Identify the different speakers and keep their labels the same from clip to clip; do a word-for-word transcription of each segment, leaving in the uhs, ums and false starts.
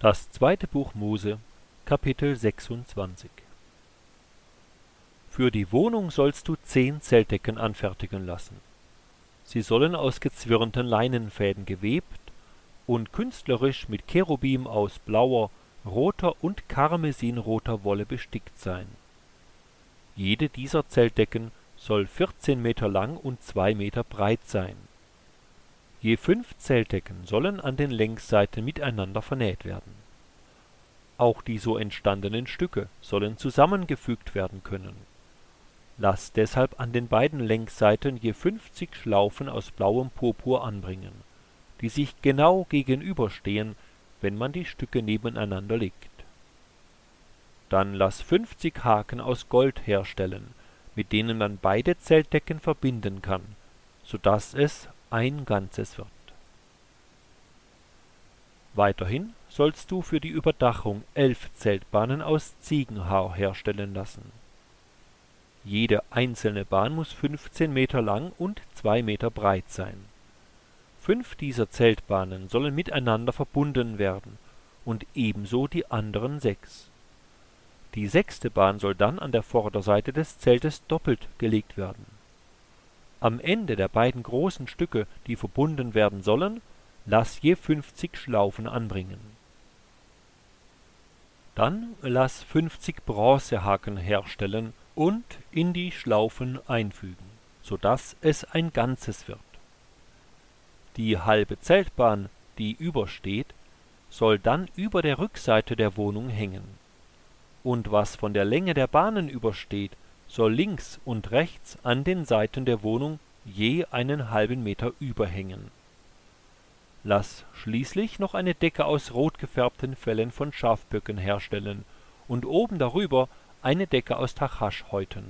Speaker 1: Das zweite Buch Mose, Kapitel sechsundzwanzig. Für die Wohnung sollst du zehn Zeltdecken anfertigen lassen. Sie sollen aus gezwirnten Leinenfäden gewebt und künstlerisch mit Cherubim aus blauer, roter und karmesinroter Wolle bestickt sein. Jede dieser Zeltdecken soll vierzehn Meter lang und zwei Meter breit sein. Je fünf Zeltdecken sollen an den Längsseiten miteinander vernäht werden. Auch die so entstandenen Stücke sollen zusammengefügt werden können. Lass deshalb an den beiden Längsseiten je fünfzig Schlaufen aus blauem Purpur anbringen, die sich genau gegenüberstehen, wenn man die Stücke nebeneinander legt. Dann lass fünfzig Haken aus Gold herstellen, mit denen man beide Zeltdecken verbinden kann, so dass es ein Ganzes wird. Weiterhin sollst du für die Überdachung elf Zeltbahnen aus Ziegenhaar herstellen lassen. Jede einzelne Bahn muss fünfzehn Meter lang und zwei Meter breit sein. Fünf dieser Zeltbahnen sollen miteinander verbunden werden und ebenso die anderen sechs. Die sechste Bahn soll dann an der Vorderseite des Zeltes doppelt gelegt werden. Am Ende der beiden großen Stücke, die verbunden werden sollen, lass je fünfzig Schlaufen anbringen. Dann lass fünfzig Bronzehaken herstellen und in die Schlaufen einfügen, so dass es ein Ganzes wird. Die halbe Zeltbahn, die übersteht, soll dann über der Rückseite der Wohnung hängen. Und was von der Länge der Bahnen übersteht, soll links und rechts an den Seiten der Wohnung je einen halben Meter überhängen. Lass schließlich noch eine Decke aus rot gefärbten Fellen von Schafböcken herstellen und oben darüber eine Decke aus Tachasch häuten.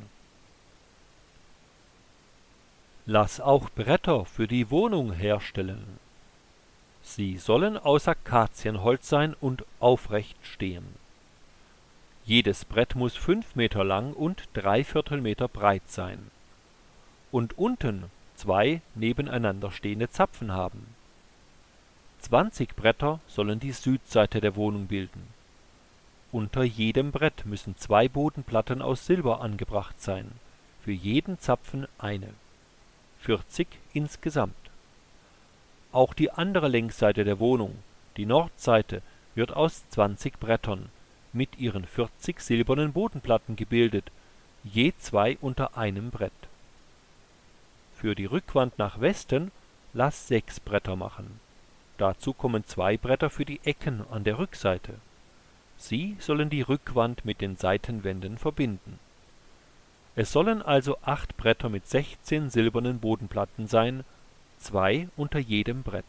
Speaker 1: Lass auch Bretter für die Wohnung herstellen. Sie sollen aus Akazienholz sein und aufrecht stehen. Jedes Brett muss fünf Meter lang und dreiviertel Meter breit sein. Und unten zwei nebeneinander stehende Zapfen haben. Zwanzig Bretter sollen die Südseite der Wohnung bilden. Unter jedem Brett müssen zwei Bodenplatten aus Silber angebracht sein, für jeden Zapfen eine. vierzig insgesamt. Auch die andere Längsseite der Wohnung, die Nordseite, wird aus zwanzig Brettern mit ihren vierzig silbernen Bodenplatten gebildet, je zwei unter einem Brett. Für die Rückwand nach Westen lass sechs Bretter machen. Dazu kommen zwei Bretter für die Ecken an der Rückseite. Sie sollen die Rückwand mit den Seitenwänden verbinden. Es sollen also acht Bretter mit sechzehn silbernen Bodenplatten sein, zwei unter jedem Brett.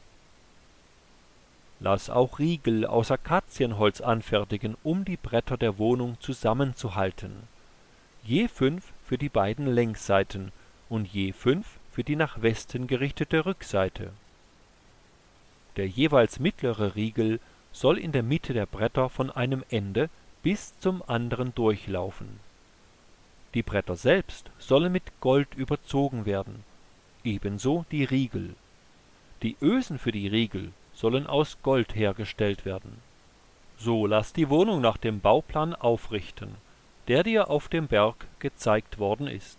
Speaker 1: Lass auch Riegel aus Akazienholz anfertigen, um die Bretter der Wohnung zusammenzuhalten. Je fünf für die beiden Längsseiten und je fünf für die nach Westen gerichtete Rückseite. Der jeweils mittlere Riegel soll in der Mitte der Bretter von einem Ende bis zum anderen durchlaufen. Die Bretter selbst sollen mit Gold überzogen werden, ebenso die Riegel. Die Ösen für die Riegel sollen aus Gold hergestellt werden. So lass die Wohnung nach dem Bauplan aufrichten, der dir auf dem Berg gezeigt worden ist.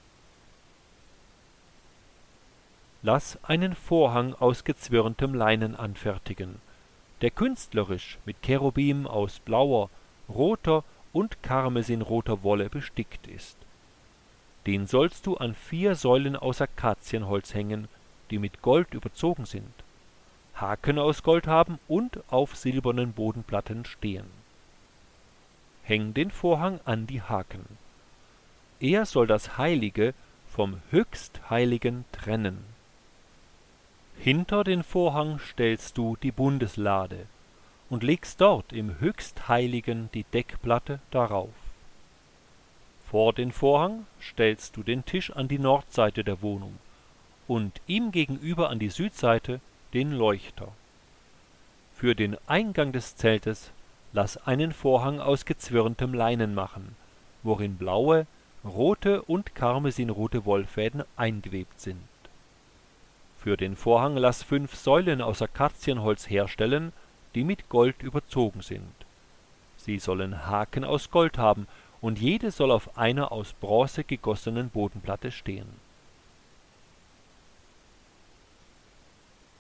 Speaker 1: Lass einen Vorhang aus gezwirntem Leinen anfertigen, der künstlerisch mit Cherubim aus blauer, roter und karmesinroter Wolle bestickt ist. Den sollst du an vier Säulen aus Akazienholz hängen, die mit Gold überzogen sind, Haken aus Gold haben und auf silbernen Bodenplatten stehen. Häng den Vorhang an die Haken. Er soll das Heilige vom Höchstheiligen trennen. Hinter den Vorhang stellst du die Bundeslade und legst dort im Höchstheiligen die Deckplatte darauf. Vor den Vorhang stellst du den Tisch an die Nordseite der Wohnung und ihm gegenüber an die Südseite den Leuchter. Für den Eingang des Zeltes lass einen Vorhang aus gezwirntem Leinen machen, worin blaue, rote und karmesinrote Wollfäden eingewebt sind. Für den Vorhang lass fünf Säulen aus Akazienholz herstellen, die mit Gold überzogen sind. Sie sollen Haken aus Gold haben, und jede soll auf einer aus Bronze gegossenen Bodenplatte stehen.